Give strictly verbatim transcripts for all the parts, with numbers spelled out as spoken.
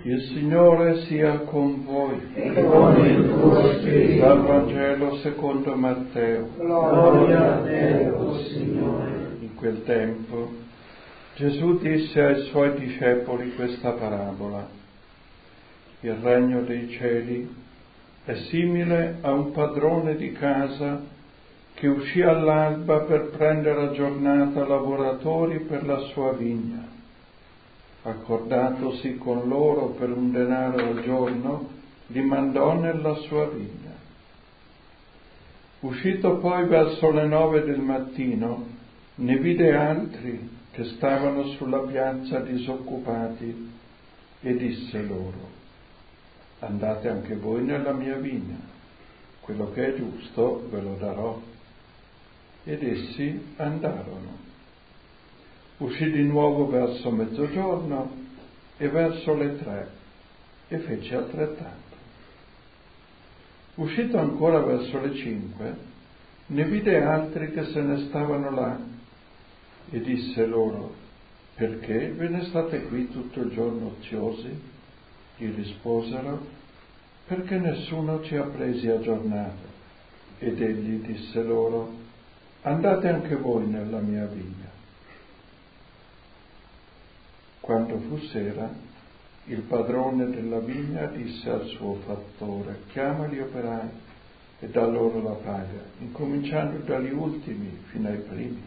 Il Signore sia con voi. E con il tuo spirito. Dal Vangelo secondo Matteo. Gloria a te, o Signore. In quel tempo Gesù disse ai suoi discepoli questa parabola. Il regno dei cieli è simile a un padrone di casa che uscì all'alba per prendere a giornata lavoratori per la sua vigna. Accordatosi con loro per un denaro al giorno, li mandò nella sua vigna. Uscito poi verso le nove del mattino, ne vide altri che stavano sulla piazza disoccupati e disse loro: andate anche voi nella mia vigna, quello che è giusto ve lo darò. Ed essi andarono. Uscì di nuovo verso mezzogiorno e verso le tre e fece altrettanto. Uscito ancora verso le cinque, ne vide altri che se ne stavano là e disse loro: perché ve ne state qui tutto il giorno oziosi? Gli risposero: perché nessuno ci ha presi a giornata. Ed egli disse loro: andate anche voi nella mia vigna. Quando fu sera, il padrone della vigna disse al suo fattore: chiama gli operai e dà loro la paga, incominciando dagli ultimi fino ai primi.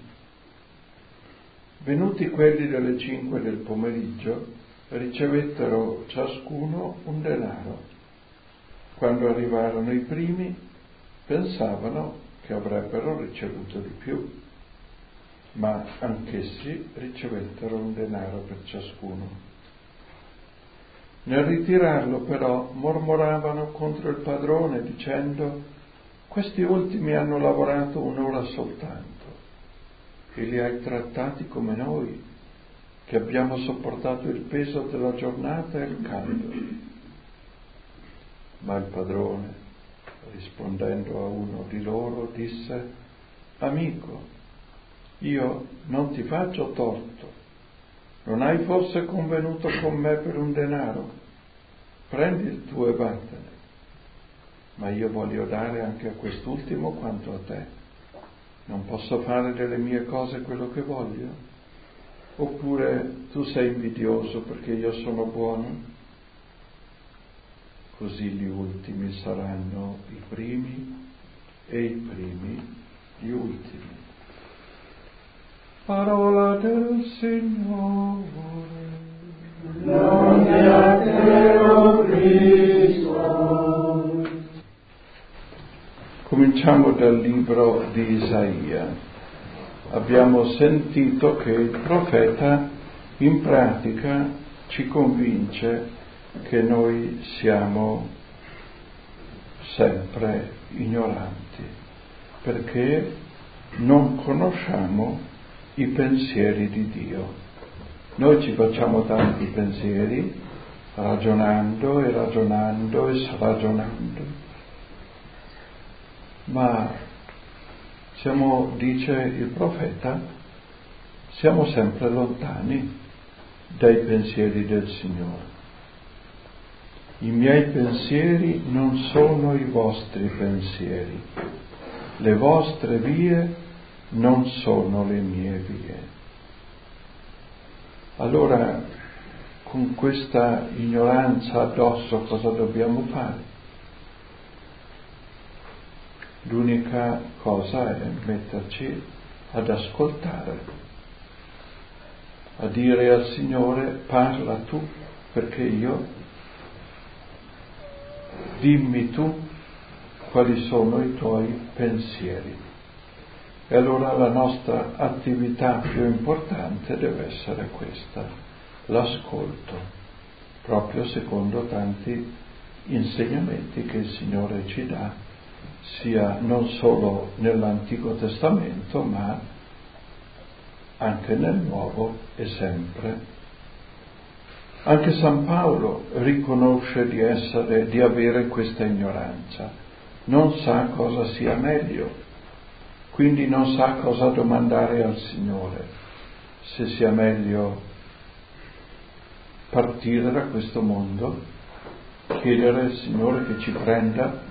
Venuti quelli delle cinque del pomeriggio, ricevettero ciascuno un denaro. Quando arrivarono i primi, pensavano che avrebbero ricevuto di più, ma anch'essi ricevettero un denaro per ciascuno. Nel ritirarlo però mormoravano contro il padrone dicendo: questi ultimi hanno lavorato un'ora soltanto e li hai trattati come noi, che abbiamo sopportato il peso della giornata e il caldo. Ma il padrone, rispondendo a uno di loro, disse: amico, io non ti faccio torto. Non hai forse convenuto con me per un denaro? Prendi il tuo e vattene. Ma io voglio dare anche a quest'ultimo quanto a te. Non posso fare delle mie cose quello che voglio? Oppure tu sei invidioso perché io sono buono? Così gli ultimi saranno i primi e i primi gli ultimi. Parola del Signore. Gloria a te, o Cristo. Cominciamo dal libro di Isaia. Abbiamo sentito che il profeta in pratica ci convince che noi siamo sempre ignoranti, perché non conosciamo i pensieri di Dio. Noi ci facciamo tanti pensieri, ragionando e ragionando e ragionando, ma siamo, dice il profeta, siamo sempre lontani dai pensieri del Signore. I miei pensieri non sono i vostri pensieri, le vostre vie non sono le mie vie. Allora, con questa ignoranza addosso cosa dobbiamo fare? L'unica cosa è metterci ad ascoltare, a dire al Signore: parla tu, perché io, dimmi tu quali sono i tuoi pensieri. E allora la nostra attività più importante deve essere questa, l'ascolto, proprio secondo tanti insegnamenti che il Signore ci dà, sia non solo nell'Antico Testamento, ma anche nel Nuovo e sempre. Anche San Paolo riconosce di essere, di avere questa ignoranza, non sa cosa sia meglio. Quindi non sa cosa domandare al Signore, se sia meglio partire da questo mondo, chiedere al Signore che ci prenda,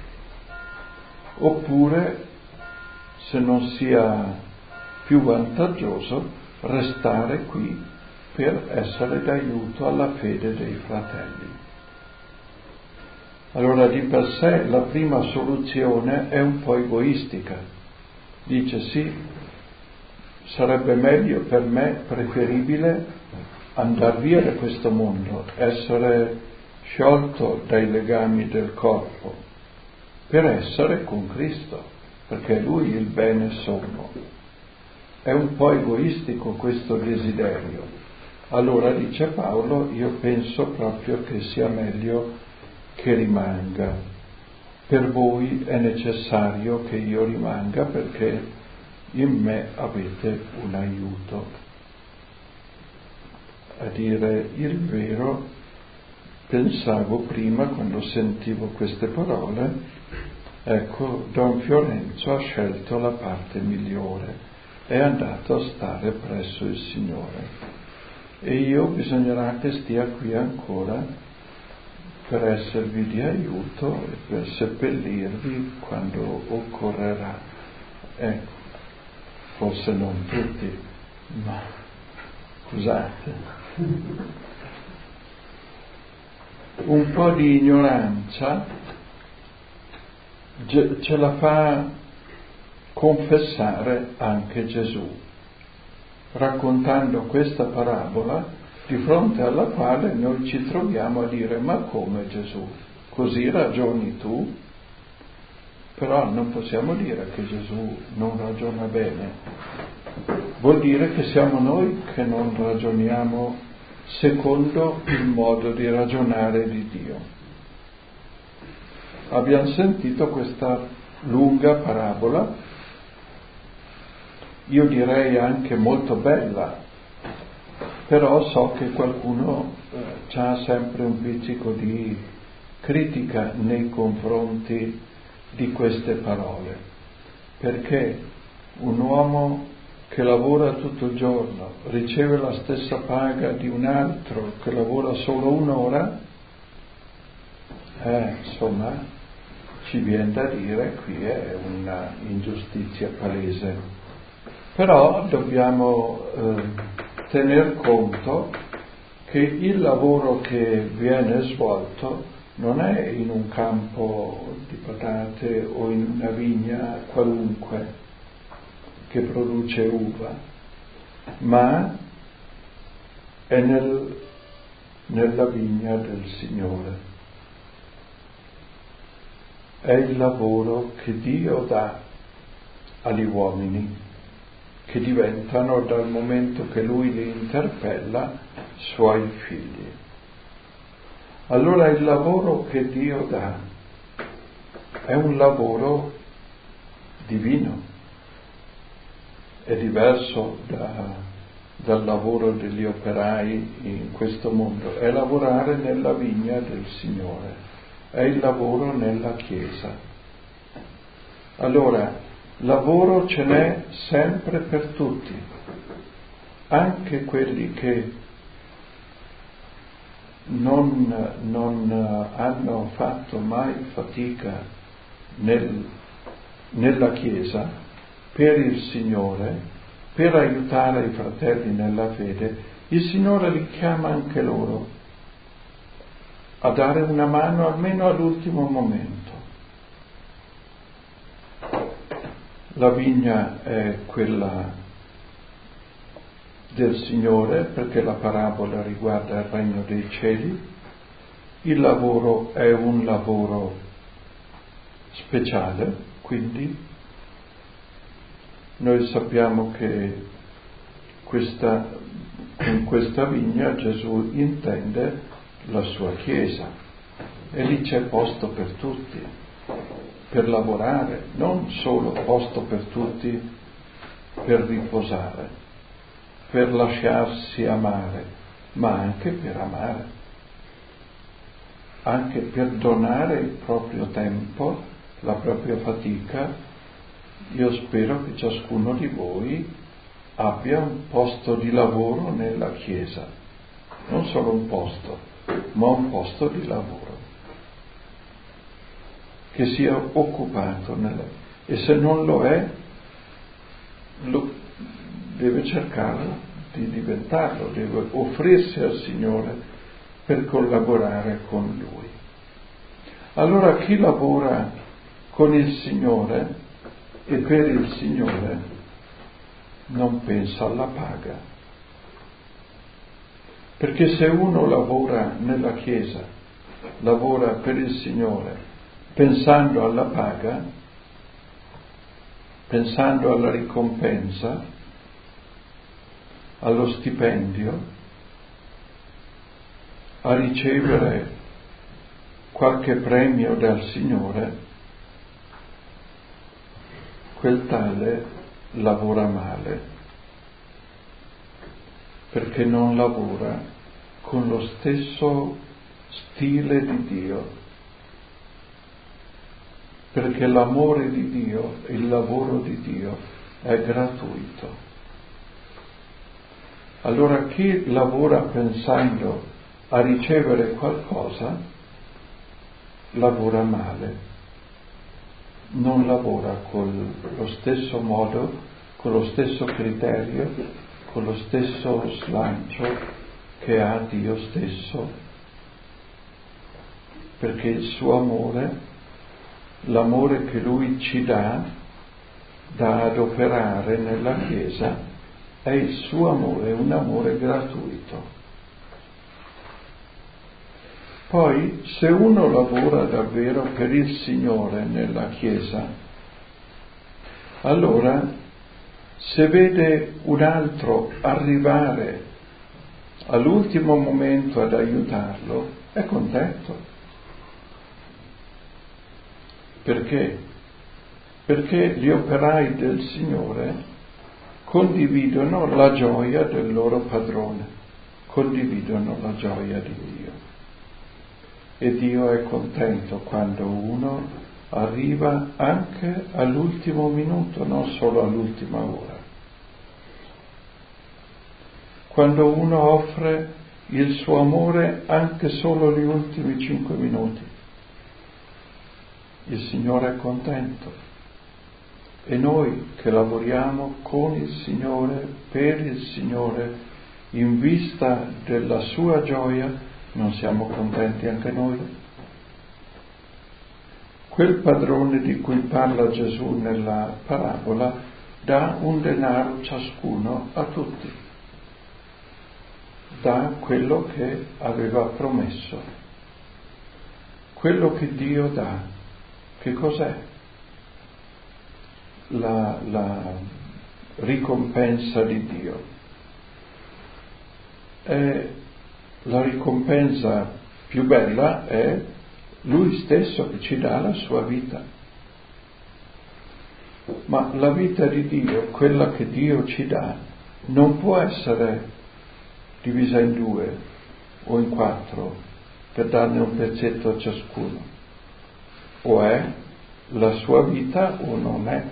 oppure, se non sia più vantaggioso, restare qui per essere d'aiuto alla fede dei fratelli. Allora, di per sé la prima soluzione è un po' egoistica. Dice sì, sarebbe meglio per me, preferibile andare via da questo mondo, essere sciolto dai legami del corpo, per essere con Cristo, perché è Lui il bene sommo. È un po' egoistico questo desiderio. Allora, dice Paolo, io penso proprio che sia meglio che rimanga. Per voi è necessario che io rimanga perché in me avete un aiuto. A dire il vero, pensavo prima, quando sentivo queste parole, ecco, Don Fiorenzo ha scelto la parte migliore, è andato a stare presso il Signore. E io bisognerà che stia qui ancora per esservi di aiuto e per seppellirvi quando occorrerà. Ecco, forse non tutti, ma scusate. Un po' di ignoranza ce la fa confessare anche Gesù, raccontando questa parabola di fronte alla quale noi ci troviamo a dire: ma come Gesù? Così ragioni tu? Però non possiamo dire che Gesù non ragiona bene. Vuol dire che siamo noi che non ragioniamo secondo il modo di ragionare di Dio. Abbiamo sentito questa lunga parabola, io direi anche molto bella, però so che qualcuno eh, ha sempre un pizzico di critica nei confronti di queste parole, perché un uomo che lavora tutto il giorno riceve la stessa paga di un altro che lavora solo un'ora, eh, insomma, ci viene da dire qui è una ingiustizia palese. Però dobbiamo eh, tener conto che il lavoro che viene svolto non è in un campo di patate o in una vigna qualunque che produce uva, ma è nel, nella vigna del Signore. È il lavoro che Dio dà agli uomini, che diventano, dal momento che Lui li interpella, Suoi figli. Allora il lavoro che Dio dà è un lavoro divino, è diverso da, dal lavoro degli operai in questo mondo, è lavorare nella vigna del Signore, è il lavoro nella Chiesa. Allora, lavoro ce n'è sempre per tutti, anche quelli che non, non hanno fatto mai fatica nel, nella Chiesa, per il Signore, per aiutare i fratelli nella fede. Il Signore li chiama anche loro a dare una mano almeno all'ultimo momento. La vigna è quella del Signore, perché la parabola riguarda il regno dei cieli. Il lavoro è un lavoro speciale, quindi noi sappiamo che questa, con questa vigna Gesù intende la sua Chiesa, e lì c'è posto per tutti, per lavorare, non solo posto per tutti per riposare, per lasciarsi amare, ma anche per amare, anche per donare il proprio tempo, la propria fatica. Io spero che ciascuno di voi abbia un posto di lavoro nella Chiesa, non solo un posto, ma un posto di lavoro, che sia occupato nella... e se non lo è, lo deve cercare di diventarlo, deve offrirsi al Signore per collaborare con Lui. Allora chi lavora con il Signore e per il Signore non pensa alla paga. Perché se uno lavora nella Chiesa, lavora per il Signore, pensando alla paga, pensando alla ricompensa, allo stipendio, a ricevere qualche premio dal Signore, quel tale lavora male, perché non lavora con lo stesso stile di Dio, perché l'amore di Dio, il lavoro di Dio è gratuito. Allora chi lavora pensando a ricevere qualcosa, lavora male, non lavora con lo stesso modo, con lo stesso criterio, con lo stesso slancio che ha Dio stesso, perché il suo amore, l'amore che Lui ci dà, da adoperare nella Chiesa, è il suo amore, un amore gratuito. Poi, se uno lavora davvero per il Signore nella Chiesa, allora, se vede un altro arrivare all'ultimo momento ad aiutarlo, è contento. Perché? Perché gli operai del Signore condividono la gioia del loro padrone, condividono la gioia di Dio. E Dio è contento quando uno arriva anche all'ultimo minuto, non solo all'ultima ora. Quando uno offre il suo amore anche solo gli ultimi cinque minuti, il Signore è contento. E noi che lavoriamo con il Signore, per il Signore, in vista della sua gioia, non siamo contenti anche noi? Quel padrone di cui parla Gesù nella parabola dà un denaro ciascuno a tutti, dà quello che aveva promesso, quello che Dio dà. Che cos'è? La, la ricompensa di Dio. È la ricompensa più bella è Lui stesso che ci dà la sua vita. Ma la vita di Dio, quella che Dio ci dà, non può essere divisa in due o in quattro per darne un pezzetto a ciascuno. O è la sua vita o non è.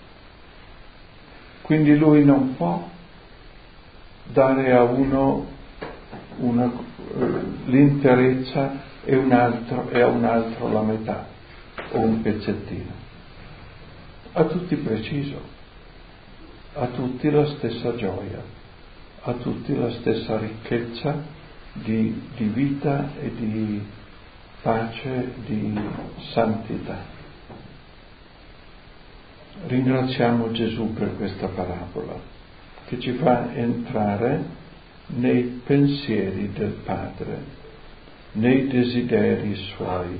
Quindi Lui non può dare a uno una, l'interezza e un altro e a un altro la metà o un pezzettino. A tutti preciso, a tutti la stessa gioia, a tutti la stessa ricchezza di, di vita e di pace, di santità. Ringraziamo Gesù per questa parabola che ci fa entrare nei pensieri del Padre, nei desideri Suoi,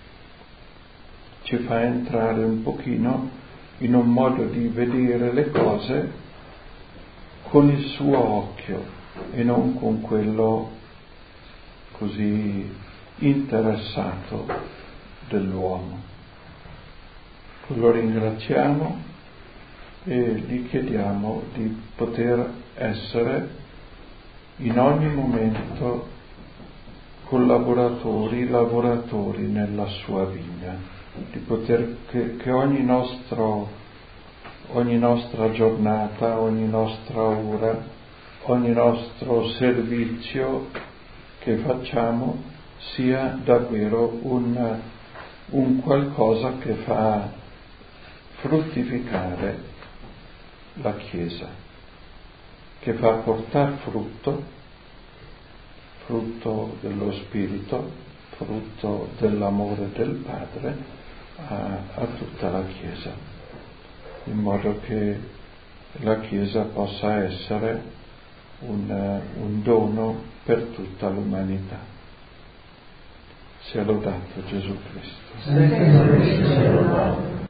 ci fa entrare un pochino in un modo di vedere le cose con il suo occhio e non con quello così interessato dell'uomo. Lo ringraziamo e gli chiediamo di poter essere in ogni momento collaboratori, lavoratori nella sua vigna, di poter che, che ogni nostro, ogni nostra giornata, ogni nostra ora, ogni nostro servizio che facciamo sia davvero un, un qualcosa che fa fruttificare la Chiesa, che fa portare frutto, frutto dello Spirito, frutto dell'amore del Padre a, a tutta la Chiesa, in modo che la Chiesa possa essere un, un dono per tutta l'umanità. Sia lodato Gesù Cristo.